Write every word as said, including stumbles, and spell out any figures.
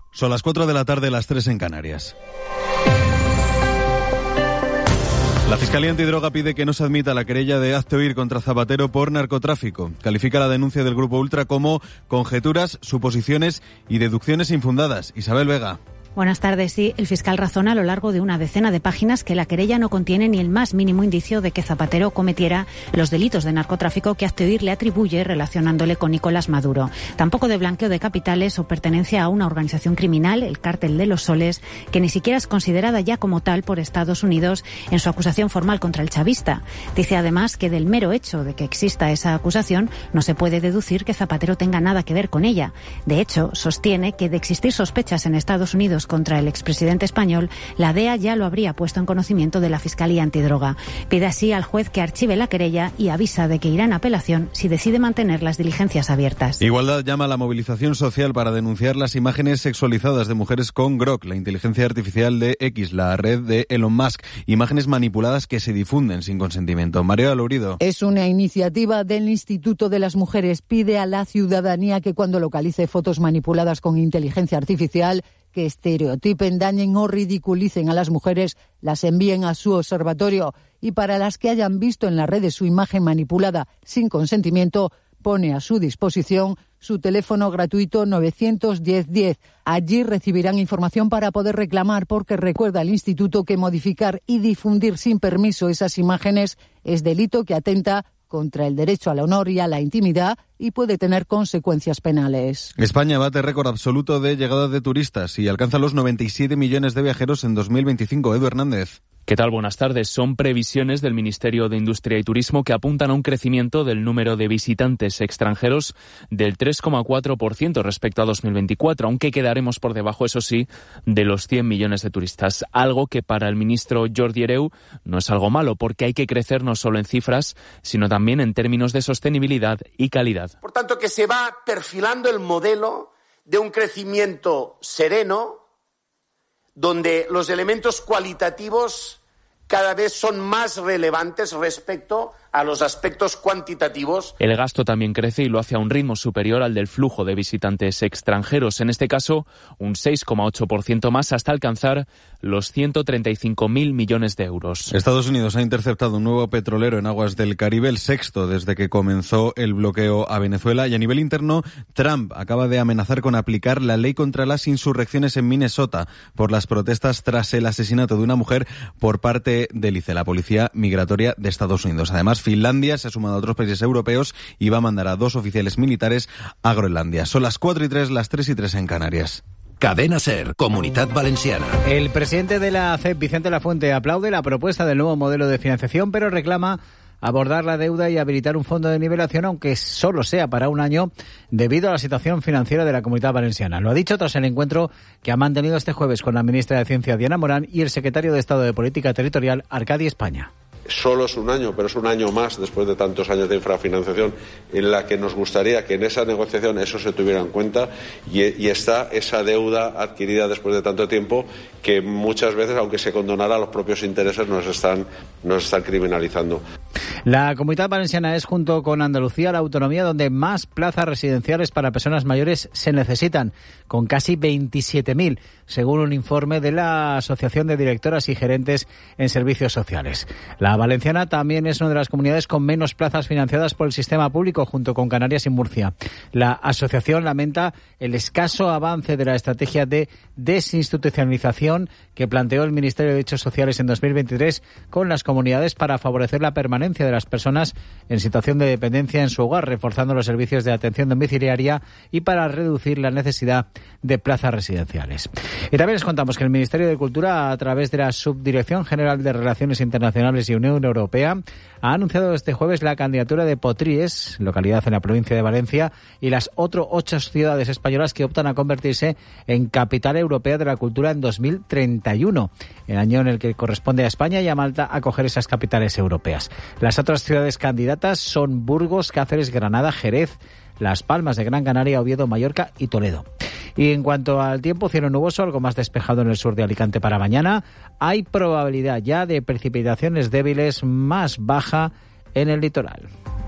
Son las cuatro de la tarde, las tres en Canarias. La Fiscalía Antidroga pide que no se admita la querella de Hazte Oír contra Zapatero por narcotráfico. Califica la denuncia del Grupo Ultra como conjeturas, suposiciones y deducciones infundadas. Isabel Vega. Buenas tardes. Sí, el fiscal razona a lo largo de una decena de páginas que la querella no contiene ni el más mínimo indicio de que Zapatero cometiera los delitos de narcotráfico que Hazte Oír le atribuye relacionándole con Nicolás Maduro. Tampoco de blanqueo de capitales o pertenencia a una organización criminal, el Cártel de los Soles, que ni siquiera es considerada ya como tal por Estados Unidos en su acusación formal contra el chavista. Dice además que del mero hecho de que exista esa acusación no se puede deducir que Zapatero tenga nada que ver con ella. De hecho, sostiene que de existir sospechas en Estados Unidos contra el expresidente español, la D E A ya lo habría puesto en conocimiento de la Fiscalía Antidroga. Pide así al juez que archive la querella y avisa de que irá en apelación si decide mantener las diligencias abiertas. Igualdad llama a la movilización social para denunciar las imágenes sexualizadas de mujeres con Grok, la inteligencia artificial de X, la red de Elon Musk. Imágenes manipuladas que se difunden sin consentimiento. María Lourido. Es una iniciativa del Instituto de las Mujeres. Pide a la ciudadanía que cuando localice fotos manipuladas con inteligencia artificial que estereotipen, dañen o ridiculicen a las mujeres, las envíen a su observatorio. Y para las que hayan visto en las redes su imagen manipulada sin consentimiento, pone a su disposición su teléfono gratuito nueve uno cero, uno cero. Allí recibirán información para poder reclamar, porque recuerda el instituto que modificar y difundir sin permiso esas imágenes es delito que atenta contra el derecho al honor y a la intimidad y puede tener consecuencias penales. España bate récord absoluto de llegada de turistas y alcanza los noventa y siete millones de viajeros en dos mil veinticinco. Edu Hernández. ¿Qué tal? Buenas tardes. Son previsiones del Ministerio de Industria y Turismo que apuntan a un crecimiento del número de visitantes extranjeros del tres coma cuatro por ciento respecto a dos mil veinticuatro, aunque quedaremos por debajo, eso sí, de los cien millones de turistas. Algo que para el ministro Jordi Hereu no es algo malo, porque hay que crecer no solo en cifras, sino también en términos de sostenibilidad y calidad. Por tanto, que se va perfilando el modelo de un crecimiento sereno, donde los elementos cualitativos cada vez son más relevantes respecto a los aspectos cuantitativos. El gasto también crece y lo hace a un ritmo superior al del flujo de visitantes extranjeros. En este caso, un seis coma ocho por ciento más hasta alcanzar los ciento treinta y cinco mil millones de euros. Estados Unidos ha interceptado un nuevo petrolero en aguas del Caribe, el sexto desde que comenzó el bloqueo a Venezuela. Y a nivel interno, Trump acaba de amenazar con aplicar la ley contra las insurrecciones en Minnesota por las protestas tras el asesinato de una mujer por parte del I C E, la Policía Migratoria de Estados Unidos. Además, Finlandia se ha sumado a otros países europeos y va a mandar a dos oficiales militares a Groenlandia. Son las cuatro y tres, las tres y tres en Canarias. Cadena SER, Comunidad Valenciana. El presidente de la C E P, Vicente Lafuente, aplaude la propuesta del nuevo modelo de financiación, pero reclama abordar la deuda y habilitar un fondo de nivelación, aunque solo sea para un año, debido a la situación financiera de la Comunidad Valenciana. Lo ha dicho tras el encuentro que ha mantenido este jueves con la ministra de Ciencia, Diana Morán, y el secretario de Estado de Política Territorial, Arcadi España. Solo es un año, pero es un año más después de tantos años de infrafinanciación, en la que nos gustaría que en esa negociación eso se tuviera en cuenta y, y está esa deuda adquirida después de tanto tiempo que muchas veces, aunque se condonara, los propios intereses nos están, nos están criminalizando. La Comunidad Valenciana es, junto con Andalucía, la autonomía donde más plazas residenciales para personas mayores se necesitan, con casi veintisiete mil, según un informe de la Asociación de Directoras y Gerentes en Servicios Sociales. La Valenciana también es una de las comunidades con menos plazas financiadas por el sistema público, junto con Canarias y Murcia. La asociación lamenta el escaso avance de la estrategia de desinstitucionalización que planteó el Ministerio de Derechos Sociales en dos mil veintitrés con las comunidades para favorecer la permanencia de las personas en situación de dependencia en su hogar, reforzando los servicios de atención domiciliaria y para reducir la necesidad de plazas residenciales. Y también les contamos que el Ministerio de Cultura, a través de la Subdirección General de Relaciones Internacionales y Unión Europea, ha anunciado este jueves la candidatura de Potries, localidad en la provincia de Valencia, y las otras ocho ciudades españolas que optan a convertirse en capital europea de la cultura en dos mil treinta y uno, el año en el que corresponde a España y a Malta acoger esas capitales europeas. Las otras ciudades candidatas son Burgos, Cáceres, Granada, Jerez, Las Palmas de Gran Canaria, Oviedo, Mallorca y Toledo. Y en cuanto al tiempo, cielo nuboso, algo más despejado en el sur de Alicante para mañana. Hay probabilidad ya de precipitaciones débiles más baja en el litoral.